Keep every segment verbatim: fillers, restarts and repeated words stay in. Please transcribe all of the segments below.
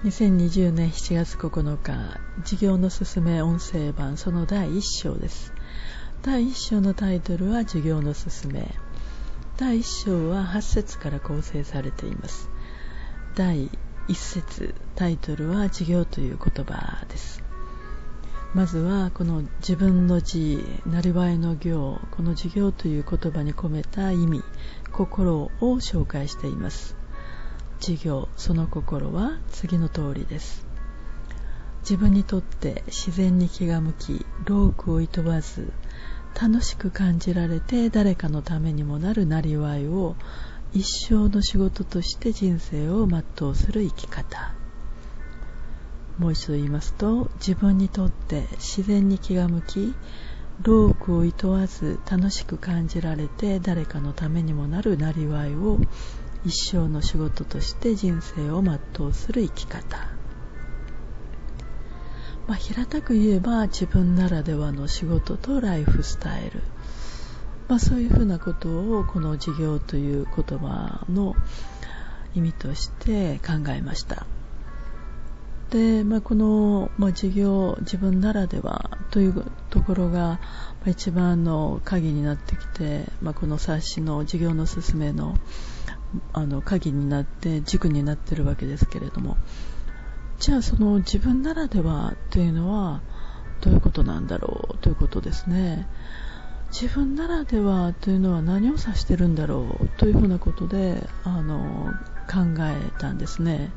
にせんにじゅうねんしちがつここのか、事業のすすめ音声版そのだいいっ章です。だいいっ章のタイトルは事業のすすめ。だいいっ章ははち節から構成されています。だいいっ節、タイトルは事業という言葉です。まずはこの自分の字、なりわいの行、この事業という言葉に込めた意味、心を紹介しています。事業、その心は次の通りです。自分にとって自然に気が向き、労苦をいとわず、楽しく感じられて誰かのためにもなるなりわいを一生の仕事として人生を全うする生き方。もう一度言いますと、自分にとって自然に気が向き、労苦をいとわず楽しく感じられて誰かのためにもなるなりわいを一生の仕事として人生を全うする生き方。まあ、平たく言えば自分ならではの仕事とライフスタイル、まあ、そういうふうなことをこの事業という言葉の意味として考えました。で、まあ、この、まあ、事業、自分ならではというところが、まあ、一番の鍵になってきて、まあ、この冊子の事業のすすめのあの鍵になって軸になっているわけですけれども、じゃあその自分ならではというのはどういうことなんだろうということですね。自分ならではというのは何を指しているんだろうというふうなことであの考えたんですね。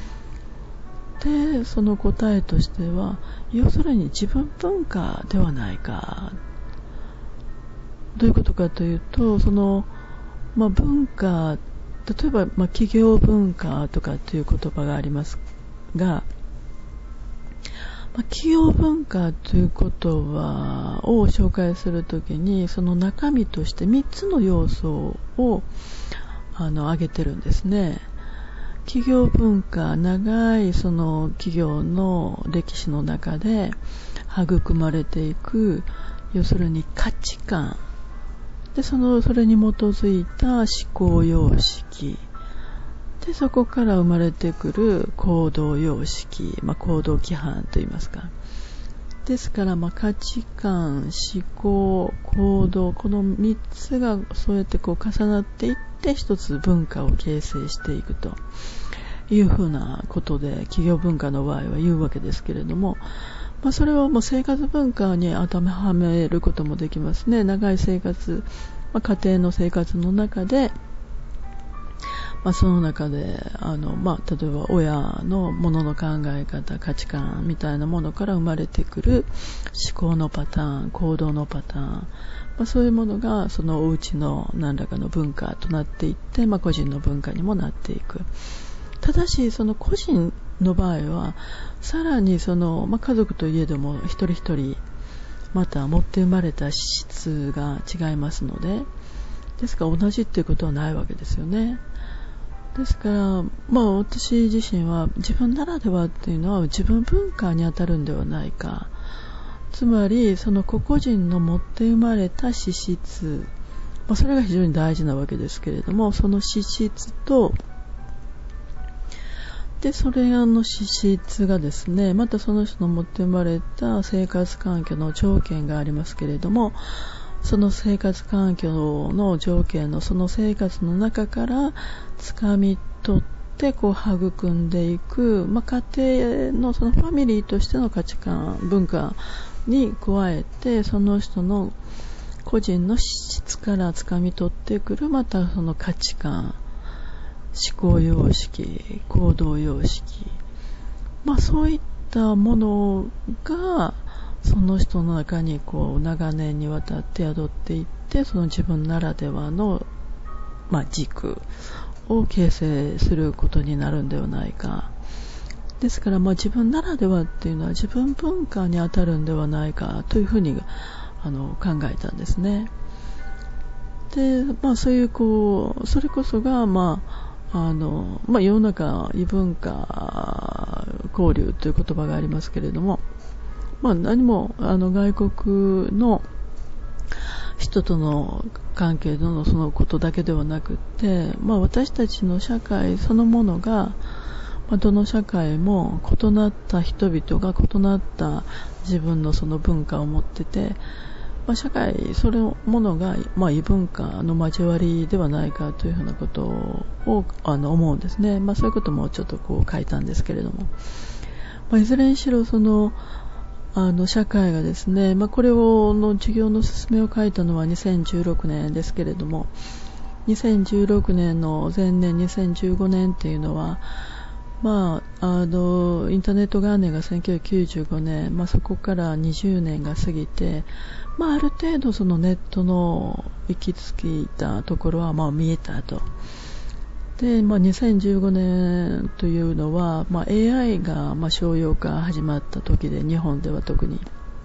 で、その答えとしては、要するに自分文化ではないか。どういうことかというと、その、まあ、文化、例えば、まあ、企業文化とかという言葉がありますが、まあ、企業文化という言葉を紹介するときに、その中身としてみっつの要素をあの挙げてるんですね。企業文化、長いその企業の歴史の中で育まれていく、要するに価値観で、そのそれに基づいた思考様式で、そこから生まれてくる行動様式、まあ、行動規範といいますか。ですから、まあ、価値観、思考、行動、このみっつがそうやってこう重なっていって一つ文化を形成していくというふうなことで、企業文化の場合は言うわけですけれども、まあ、それをもう生活文化に当てはめることもできますね。長い生活、まあ、家庭の生活の中で、まあ、その中であの、まあ、例えば親のものの考え方、価値観みたいなものから生まれてくる思考のパターン、行動のパターン、まあ、そういうものがそのお家の何らかの文化となっていって、まあ、個人の文化にもなっていく。ただしその個人の場合はさらにその、まあ、家族といえども一人一人また持って生まれた資質が違いますので、ですから同じっていうことはないわけですよね。ですから、まあ、私自身は自分ならではっていうのは自分文化に当たるんではないか。つまりその個々人の持って生まれた資質、まあ、それが非常に大事なわけですけれども、その資質とで、それらの資質がですね、またその人の持って生まれた生活環境の条件がありますけれども、その生活環境の条件のその生活の中から掴み取ってこう育んでいく、まあ、家庭のそのファミリーとしての価値観、文化に加えて、その人の個人の質から掴み取ってくる、またその価値観、思考様式、行動様式、まあそういったものがその人の中にこう長年にわたって宿っていって、その自分ならではの、まあ、軸を形成することになるんではないか。ですから、まあ、自分ならではっていうのは自分文化に当たるんではないかというふうにあの考えたんですね。で、まあそういうこうそれこそがまああのまあ、世の中異文化交流という言葉がありますけれども、まあ、何もあの外国の人との関係のそのことだけではなくて、まあ、私たちの社会そのものが、 まあ、どの社会も異なった人々が異なった自分のその文化を持ってて、まあ、社会それものが、まあ、異文化の交わりではないかというふうなことをあの思うんですね。まあ、そういうこともちょっとこう書いたんですけれども、まあ、いずれにしろそのあの社会がですね、まあ、これをの授業の勧めを書いたのはにせんじゅうろくねんですけれども、にせんじゅうろくねんの前年にせんじゅうごねんっていうのは、まあ、あのインターネット元年がせんきゅうひゃくきゅうじゅうごねん、まあ、そこからにじゅうねんが過ぎて、まあ、ある程度そのネットの行き着いたところはまあ見えたと。で、まあ、にせんじゅうごねんというのは、まあ、エーアイ がまあ商用化始まった時で、日本では特に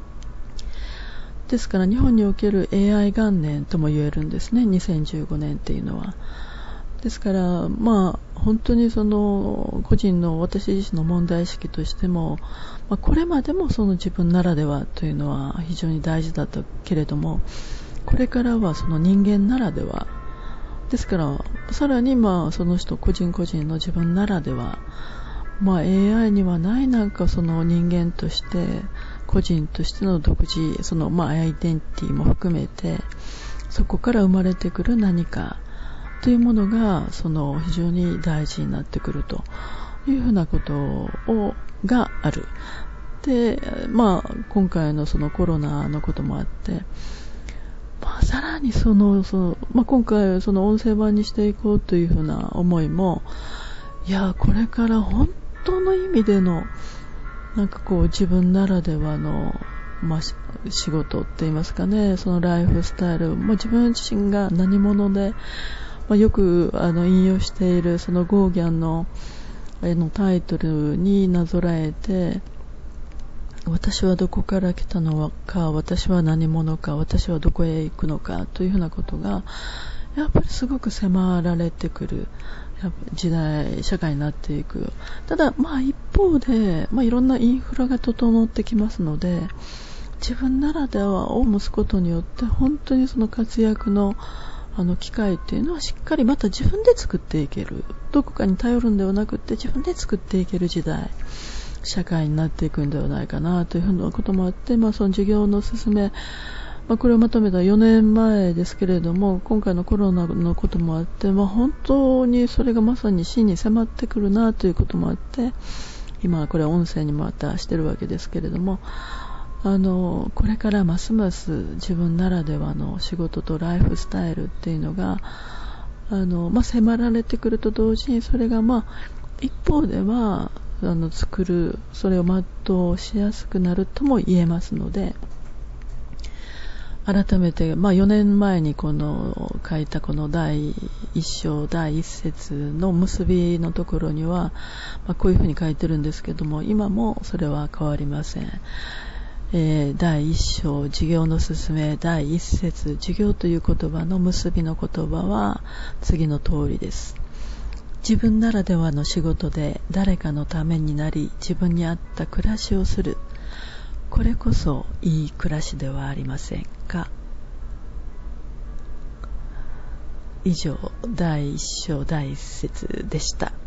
ですから日本における エーアイ 元年とも言えるんですね、にせんじゅうごねんっていうのは。ですから、まあ、本当にその個人の私自身の問題意識としても、まあ、これまでもその自分ならではというのは非常に大事だったけれども、これからはその人間ならではですから、さらにまあその人個人個人の自分ならでは、まあ、エーアイ にはないなんかその人間として個人としての独自、そのまあアイデンティティも含めて、そこから生まれてくる何かというものがその非常に大事になってくるというふうなことをがある。で、まあ今回のそのコロナのこともあって、まあ、さらにそのその、まあ、今回その音声版にしていこうというふうな思いも、いやこれから本当の意味でのなんかこう自分ならではの、まあ、仕事って言いますかね、そのライフスタイル、まあ、自分自身が何者で、まあ、よくあの引用しているそのゴーギャンの絵のタイトルになぞらえて、私はどこから来たのか、私は何者か、私はどこへ行くのかというふうなことがやっぱりすごく迫られてくる時代、社会になっていく。ただ、まあ一方で、まあ、いろんなインフラが整ってきますので、自分ならではを持つことによって本当にその活躍のあの機会っていうのはしっかりまた自分で作っていける、どこかに頼るんではなくて自分で作っていける時代、社会になっていくんではないかなというふうなこともあって、まあ、その授業の進め、まあ、これをまとめたよねんまえですけれども、今回のコロナのこともあって、まあ、本当にそれがまさに真に迫ってくるなということもあって、今これは音声にまたしてるわけですけれども、あのこれからますます自分ならではの仕事とライフスタイルっていうのがあの、まあ、迫られてくると同時に、それがまあ一方ではあの作る、それを全うしやすくなるとも言えますので、改めて、まあ、よねんまえにこの書いたこの第一章第一節の結びのところには、まあ、こういうふうに書いてるんですけども、今もそれは変わりません。えー、第一章授業の進め第一節、授業という言葉の結びの言葉は次の通りです。自分ならではの仕事で誰かのためになり、自分に合った暮らしをする、これこそいい暮らしではありませんか。以上、第一章第一節でした。